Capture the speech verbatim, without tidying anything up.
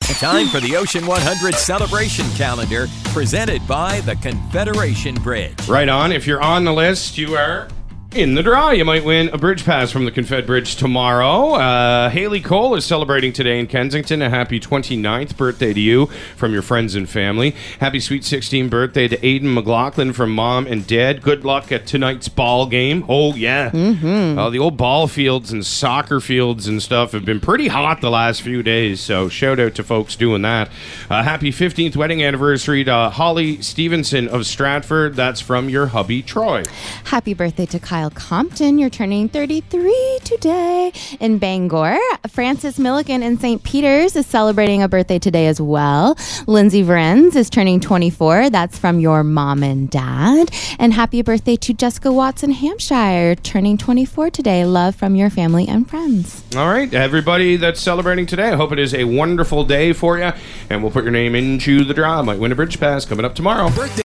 Time for the Ocean one hundred Celebration Calendar, presented by the Confederation Bridge. Right on. If you're on the list, you are in the draw. You might win a bridge pass from the Confed Bridge tomorrow. Uh, Haley Cole is celebrating today in Kensington. A happy twenty-ninth birthday to you from your friends and family. Happy sweet sixteenth birthday to Aiden McLaughlin from Mom and Dad. Good luck at tonight's ball game. Oh, yeah. Mm-hmm. Uh, the old ball fields and soccer fields and stuff have been pretty hot the last few days, so shout out to folks doing that. Uh, happy fifteenth wedding anniversary to Holly Stevenson of Stratford. That's from your hubby, Troy. Happy birthday to Kyle Compton. You're turning thirty-three today. In Bangor, Francis Milligan in Saint Peter's is celebrating a birthday today as well. Lindsay Vrenz is turning twenty-four. That's from your mom and dad. And happy birthday to Jessica Watson, Hampshire, turning twenty-four today. Love from your family and friends. All right, everybody that's celebrating today, I hope it is a wonderful day for you. And we'll put your name into the draw. Might win a bridge pass coming up tomorrow. Birthday